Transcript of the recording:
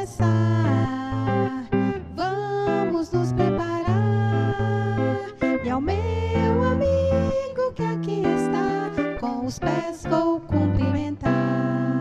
começar. Vamos nos preparar. E ao meu amigo que aqui está, com os pés vou cumprimentar.